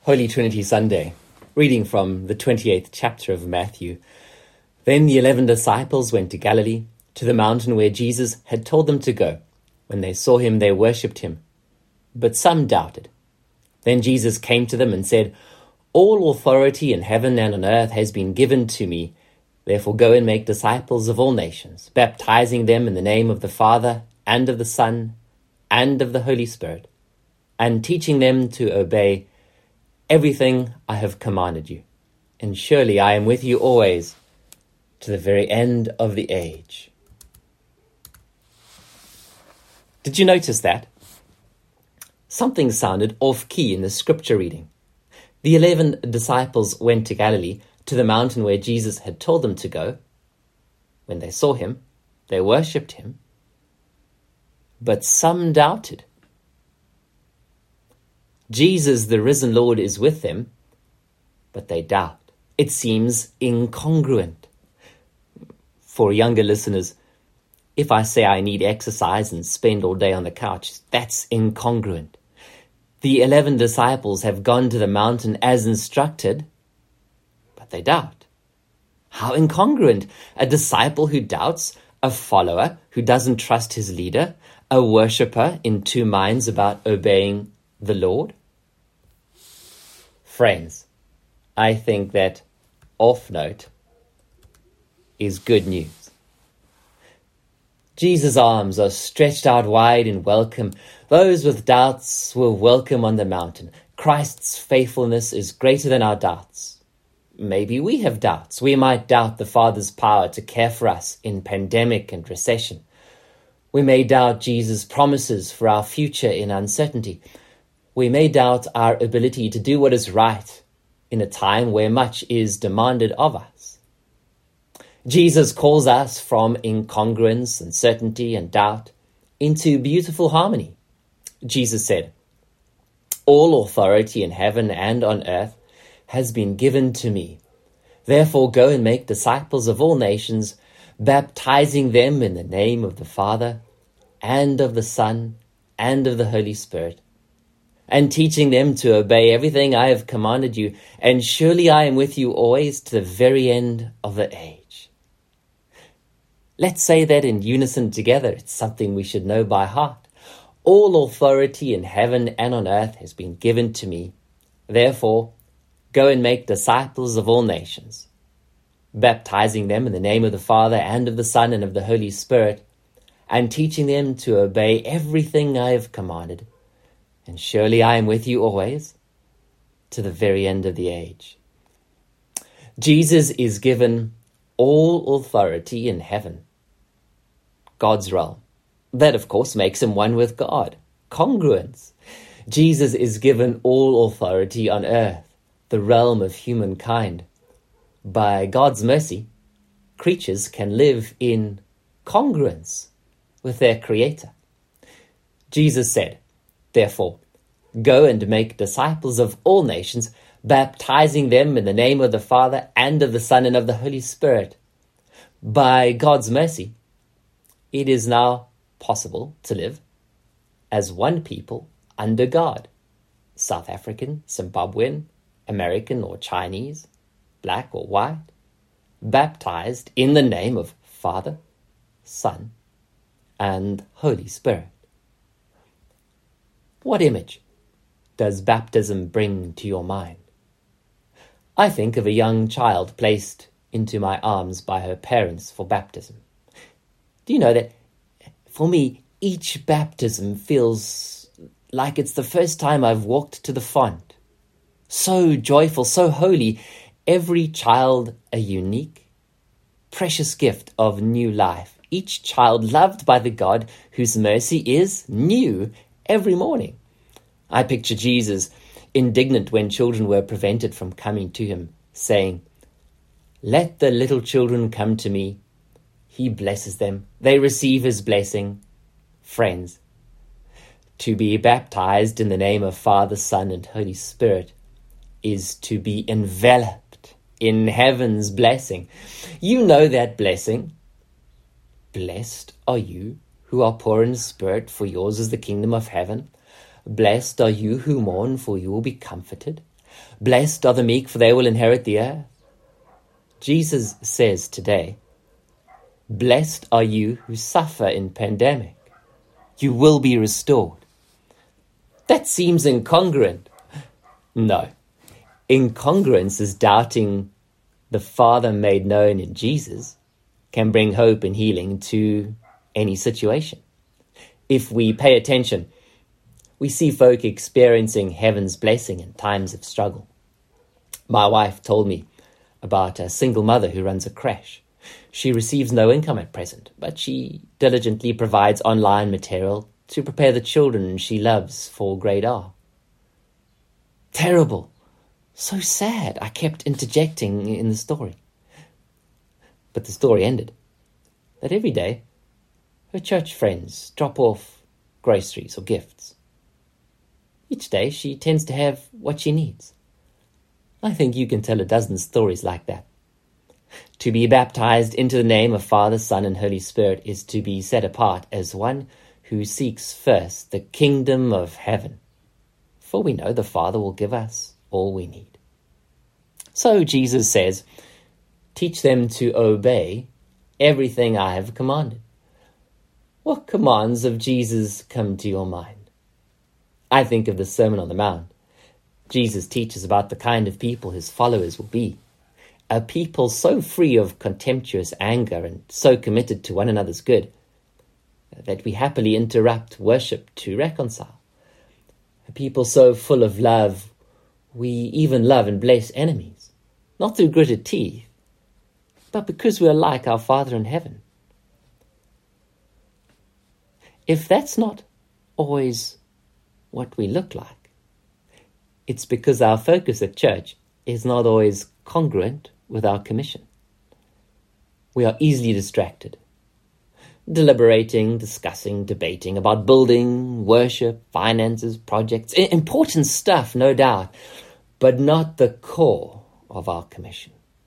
Holy Trinity Sunday, reading from the 28th chapter of Matthew. Then the 11 disciples went to Galilee, to the mountain where Jesus had told them to go. When they saw him, they worshipped him. But some doubted. Then Jesus came to them and said, "All authority in heaven and on earth has been given to me. Therefore go and make disciples of all nations, baptizing them in the name of the Father and of the Son and of the Holy Spirit, and teaching them to obey everything I have commanded you. And surely I am with you always, to the very end of the age." Did you notice that? Something sounded off-key in the scripture reading. The 11 disciples went to Galilee, to the mountain where Jesus had told them to go. When they saw him, they worshipped him. But some doubted. Jesus, the risen Lord, is with them, but they doubt. It seems incongruent. For younger listeners, if I say I need exercise and spend all day on the couch, that's incongruent. The 11 disciples have gone to the mountain as instructed, but they doubt. How incongruent! A disciple who doubts, a follower who doesn't trust his leader, a worshipper in two minds about obeying the Lord. Friends, I think that off note is good news. Jesus' arms are stretched out wide in welcome. Those with doubts were welcome on the mountain. Christ's faithfulness is greater than our doubts. Maybe we have doubts. We might doubt the Father's power to care for us in pandemic and recession. We may doubt Jesus' promises for our future in uncertainty. We may doubt our ability to do what is right in a time where much is demanded of us. Jesus calls us from incongruence, uncertainty, and doubt into beautiful harmony. Jesus said, "All authority in heaven and on earth has been given to me. Therefore go and make disciples of all nations, baptizing them in the name of the Father and of the Son and of the Holy Spirit, and teaching them to obey everything I have commanded you, and surely I am with you always to the very end of the age." Let's say that in unison together. It's something we should know by heart. All authority in heaven and on earth has been given to me. Therefore, go and make disciples of all nations, baptizing them in the name of the Father and of the Son and of the Holy Spirit, and teaching them to obey everything I have commanded. And surely I am with you always, to the very end of the age. Jesus is given all authority in heaven, God's realm. That, of course, makes him one with God. Congruence. Jesus is given all authority on earth, the realm of humankind. By God's mercy, creatures can live in congruence with their Creator. Jesus said, "Therefore, go and make disciples of all nations, baptizing them in the name of the Father and of the Son and of the Holy Spirit." By God's mercy, it is now possible to live as one people under God. South African, Zimbabwean, American or Chinese, black or white, baptized in the name of Father, Son, and Holy Spirit. What image does baptism bring to your mind? I think of a young child placed into my arms by her parents for baptism. Do you know that for me, each baptism feels like it's the first time I've walked to the font. So joyful, so holy. Every child a unique, precious gift of new life. Each child loved by the God whose mercy is new every morning. I picture Jesus indignant when children were prevented from coming to him, saying, "Let the little children come to me." He blesses them. They receive his blessing. Friends, to be baptized in the name of Father, Son, and Holy Spirit is to be enveloped in heaven's blessing. You know that blessing. Blessed are you who are poor in spirit, for yours is the kingdom of heaven. Blessed are you who mourn, for you will be comforted. Blessed are the meek, for they will inherit the earth. Jesus says today, blessed are you who suffer in pandemic. You will be restored. That seems incongruent. No. Incongruence is doubting the Father made known in Jesus can bring hope and healing to any situation. If we pay attention, we see folk experiencing heaven's blessing in times of struggle. My wife told me about a single mother who runs a creche. She receives no income at present, but she diligently provides online material to prepare the children she loves for grade R. Terrible. So sad. I kept interjecting in the story. But the story ended that every day her church friends drop off groceries or gifts. Each day she tends to have what she needs. I think you can tell a dozen stories like that. To be baptized into the name of Father, Son, and Holy Spirit is to be set apart as one who seeks first the kingdom of heaven. For we know the Father will give us all we need. So Jesus says, teach them to obey everything I have commanded. What commands of Jesus come to your mind? I think of the Sermon on the Mount. Jesus teaches about the kind of people his followers will be. A people so free of contemptuous anger and so committed to one another's good that we happily interrupt worship to reconcile. A people so full of love, we even love and bless enemies, not through gritted teeth, but because we are like our Father in heaven. If that's not always what we look like, it's because our focus at church is not always congruent with our commission. We are easily distracted, deliberating, discussing, debating about building, worship, finances, projects, important stuff, no doubt, but not the core of our commission.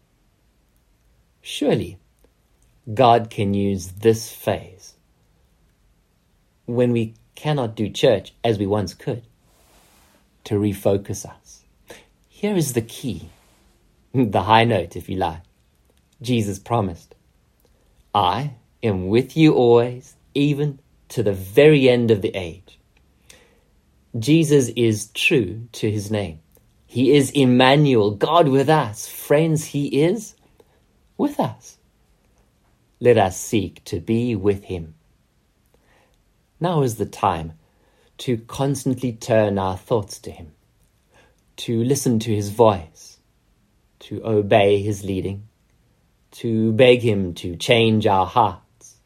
Surely, God can use this phase, when we cannot do church as we once could, to refocus us. Here is the key, the high note, if you like. Jesus promised, I am with you always, even to the very end of the age. Jesus is true to his name. He is Emmanuel, God with us. Friends, he is with us. Let us seek to be with him. Now is the time to constantly turn our thoughts to him, to listen to his voice, to obey his leading, to beg him to change our hearts.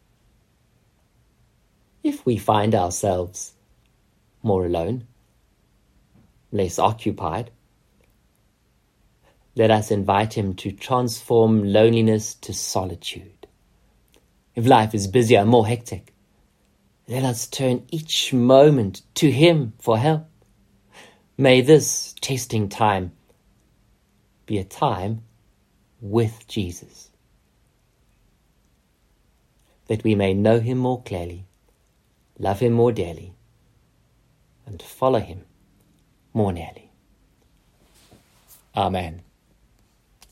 If we find ourselves more alone, less occupied, let us invite him to transform loneliness to solitude. If life is busier, more hectic, let us turn each moment to him for help. May this testing time be a time with Jesus, that we may know him more clearly, love him more dearly, and follow him more nearly. Amen.